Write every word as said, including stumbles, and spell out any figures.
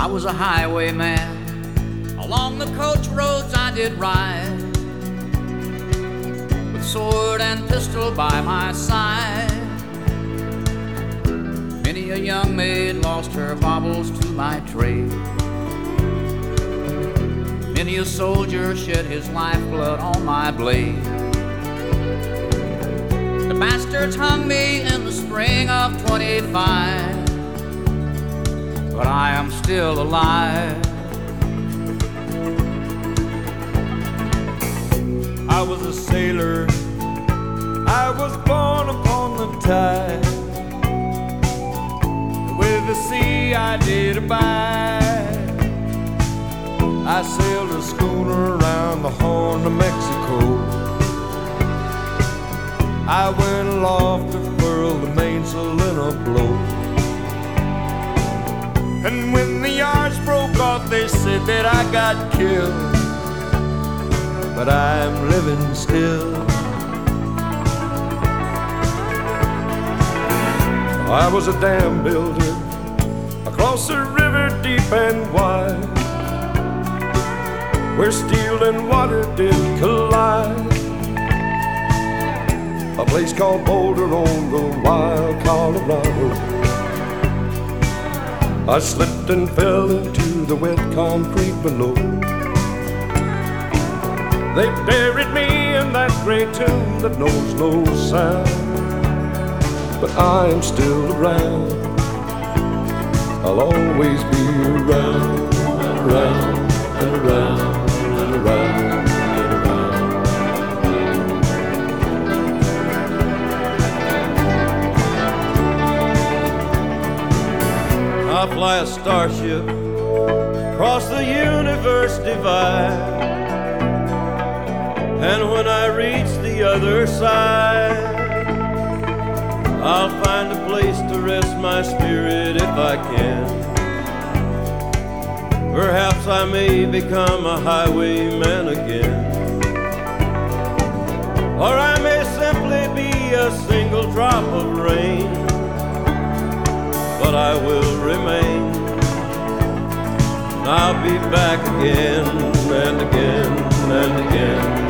I was a highwayman. Along the coach roads I did ride, with sword and pistol by my side. Many a young maid lost her baubles to my trade. Many a soldier shed his lifeblood on my blade. The bastards hung me in the spring of twenty-five, but I am still alive. I was a sailor, I was born upon the tide. With the sea I did abide. I sailed a schooner around the Horn of Mexico. I went aloft to furl the mainsail in a blow. And when the yards broke off, they said that I got killed, but I'm living still. I was a dam builder across a river deep and wide, where steel and water did collide. A place called Boulder on the wild Colorado. I slipped and fell into the wet concrete below. They buried me in that great tomb that knows no sound, but I am still around. I'll always be around and around and around and around and around. I fly a starship across the universe divide, and when I reach the other side, I'll find a place to rest my spirit if I can. Perhaps I may become a highwayman again, or I may simply be a single drop of rain, but I will remain. I'll be back again and again and again.